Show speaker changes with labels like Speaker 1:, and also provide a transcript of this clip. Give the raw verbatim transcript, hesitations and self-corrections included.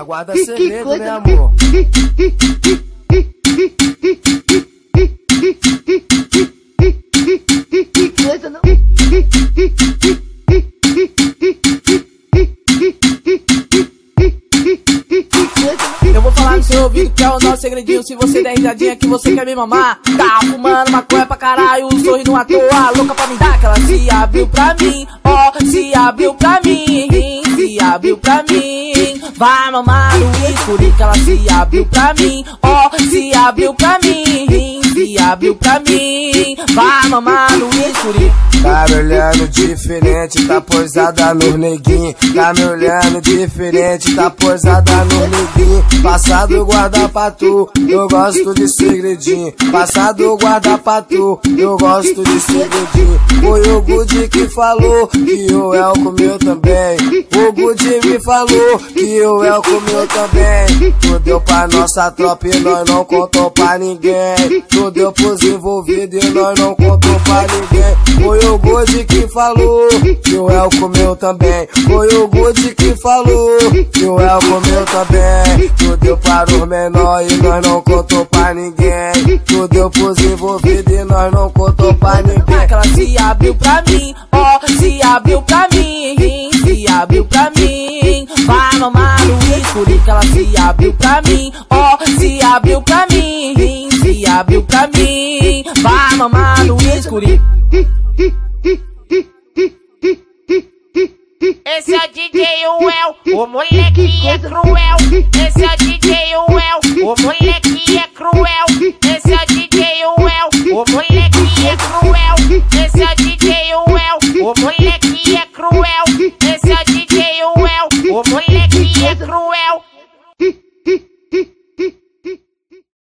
Speaker 1: guarda segredo, né, amor?
Speaker 2: Que coisa, não?
Speaker 3: Eu vou falar no seu ouvido que é o nosso segredinho. Se você der risadinha que você quer me mamar, tá fumando maconha pra caralho, sorrindo à toa, louca pra me dar. Que ela se abriu pra mim, ó, oh, se abriu pra mim, se abriu pra mim. Vai mamar no escuro que ela se abriu pra mim, ó, oh, se abriu pra mim, se abriu pra mim. Vai mamar no escuro.
Speaker 1: Tá me olhando diferente, tá posada no neguinho. Tá me olhando diferente, tá posada no neguinho. Passado guarda pra tu, eu gosto de segredinho. Passado guarda pra tu, eu gosto de segredinho. Foi o Good que falou que o El comeu também. O Good me falou que o El comeu também. Tu deu pra nossa tropa e nós não contou pra ninguém. Tu deu pros envolvidos e nós não contou pra ninguém. Foi o Good que falou que o El comeu também. Foi o Good que falou que o El comeu também. Tu deu para os menores e nós não contou pra ninguém. Tu deu pros envolvidos e nós não contou pra ninguém.
Speaker 3: Que ela se abriu pra mim, ó, oh, se abriu pra mim, se abriu pra mim. Vai mamar no escuro que ela se abriu pra mim, ó, oh, se abriu pra mim, se abriu pra mim. Vai mamar no escuro.
Speaker 4: Esse é o D J Uel, o moleque é cruel. Esse é o D J Uel, o moleque é cruel. Esse é o D J Uel, o moleque é cruel. Esse é o D J Uel, o moleque é cruel. Esse é o D J Uel, o moleque é cruel.